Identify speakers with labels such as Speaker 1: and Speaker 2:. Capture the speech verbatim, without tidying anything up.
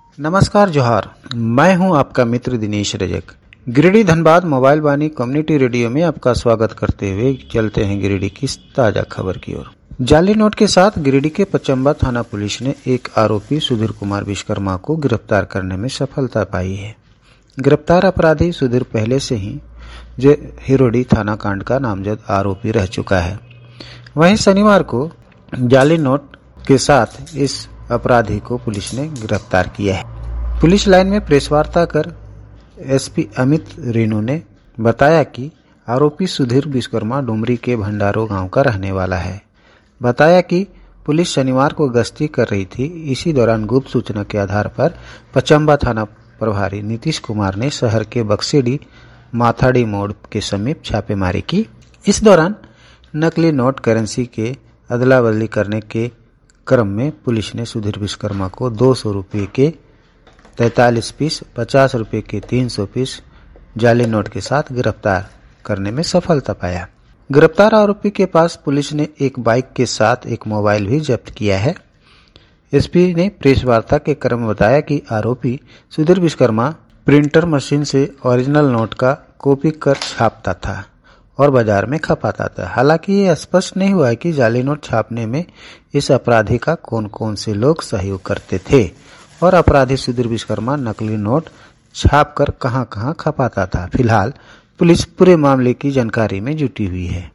Speaker 1: नमस्कार जोहार, मैं हूं आपका मित्र Dinesh Rajak. Giridih Dhanbad mobile Vaani community radio में आपका स्वागत करते हुए चलते हैं गिरिडीह की ताजा खबर की ओर। जाली नोट के साथ गिरिडीह के पचम्बा थाना पुलिस ने एक आरोपी सुधीर कुमार विश्वकर्मा को गिरफ्तार करने में सफलता पाई है। गिरफ्तार अपराधी सुधीर पहले से ही जो हिरोडी थाना कांड का नामजद आरोपी रह चुका है। वहीं शनिवार को जाली नोट के साथ इस अपराधी को पुलिस ने गिरफ्तार किया है। पुलिस लाइन में प्रेस वार्ता कर एसपी अमित रेणु ने बताया कि आरोपी सुधीर विश्वकर्मा डुमरी के भंडारो गांव का रहने वाला है। बताया कि पुलिस शनिवार को गश्ती कर रही थी। इसी दौरान गुप्त सूचना के आधार पर पचम्बा थाना प्रभारी नीतीश कुमार ने शहर के बक्सेडी माथाड़ी मोड़ के समीप छापेमारी की। इस दौरान नकली नोट करेंसी के अदला बदली करने के क्रम में पुलिस ने सुधीर विश्वकर्मा को दो सौ रुपये के तैंतालीस पीस, पचास रुपये के तीन सौ पीस जाली नोट के साथ गिरफ्तार करने में सफलता पाया। गिरफ्तार आरोपी के पास पुलिस ने एक बाइक के साथ एक मोबाइल भी जब्त किया है। एसपी ने प्रेस वार्ता के क्रम में बताया कि आरोपी सुधीर विश्वकर्मा प्रिंटर मशीन से ओरिजिनल नोट का कॉपी कर छापता था और बाजार में खपाता था। हालांकि ये स्पष्ट नहीं हुआ कि जाली नोट छापने में इस अपराधी का कौन कौन से लोग सहयोग करते थे और अपराधी सुधीर विश्वकर्मा नकली नोट छापकर कहां कहां खपाता था। फिलहाल पुलिस पूरे मामले की जानकारी में जुटी हुई है।